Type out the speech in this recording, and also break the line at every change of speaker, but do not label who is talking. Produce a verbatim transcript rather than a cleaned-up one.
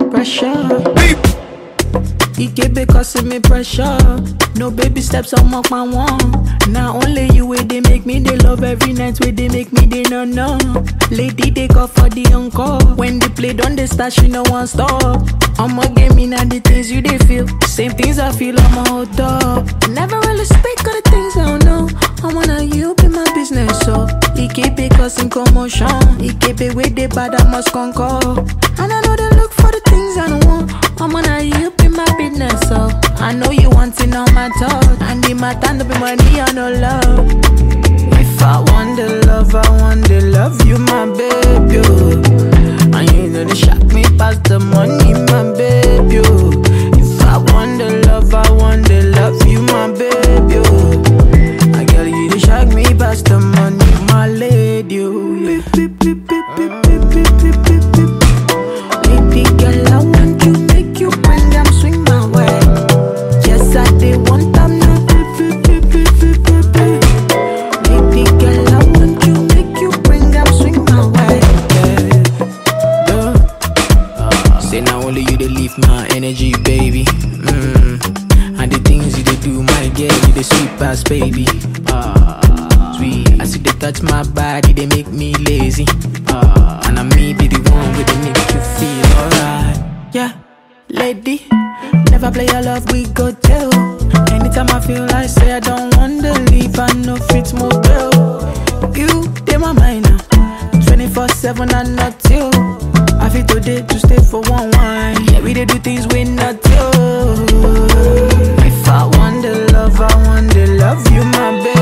pressure. He keep it causing me pressure. No baby steps, I'm up my one. Now only you way they make me they love every night where they make me they no no. Lady they call for the encore. When they play don't they start she no one stop. I'ma get me now the things you they feel. Same things I feel I'm a hold up. Never really speak of the things I don't know. I wanna you be my business so. He keep it causing commotion. He keep it with the bad I must conquer. And I know they look for the things I don't want. I'm gonna you be my business, so I know you wanting all my talk. And the matter no be money or no love. If I want the love, I want the love, you my baby, oh. And you know they shock me past the money, my baby, oh. If I want the love, I want the love, you my baby, oh. I girl you they shock me past the money, my lady, oh. Yeah. Beep, beep, beep, beep, beep, beep, beep, beep, beep. Baby girl, I want you. You bring them swing my way. Yes, I did one time now. Baby girl, I want you, make you bring them swing my way. Yeah. Uh, say now only you they leave my energy, baby. Mm. And the things you they do, my girl, you they sweet past, baby. Uh, sweet, I see they touch my body, they make me lazy. Uh, and I may be the one where they make you feel alright. Yeah. Lady, never play your love, we go tell. Anytime I feel like say I don't want to leave, I know it's motel. You, they my mind now, twenty-four seven and not you. I feel today to stay for one wine. Yeah, we they do things we not you. If I want the love, I want the love, you my baby.